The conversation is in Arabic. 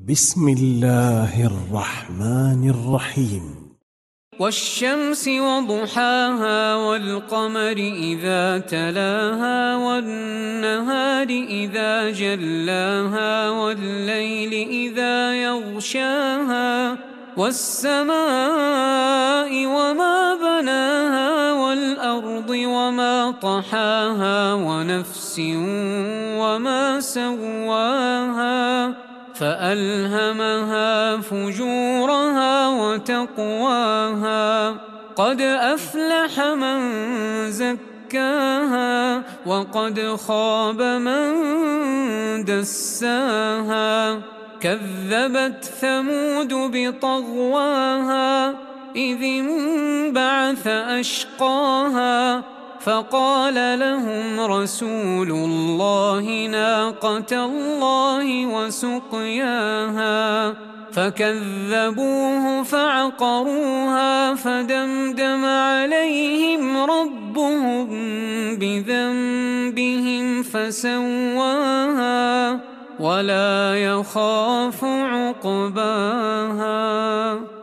بسم الله الرحمن الرحيم. والشمس وضحاها والقمر إذا تلاها والنهار إذا جلاها والليل إذا يغشاها والسماء وما بناها والأرض وما طحاها ونفس وما سواها فألهمها فجورها وتقواها قد أفلح من زكاها وقد خاب من دساها كذبت ثمود بطغواها إذ انبعث أشقاها فقال لهم رسول الله ناقة الله وسقياها فكذبوه فعقروها فدمدم عليهم ربهم بذنبهم فسواها ولا يخاف عقباها.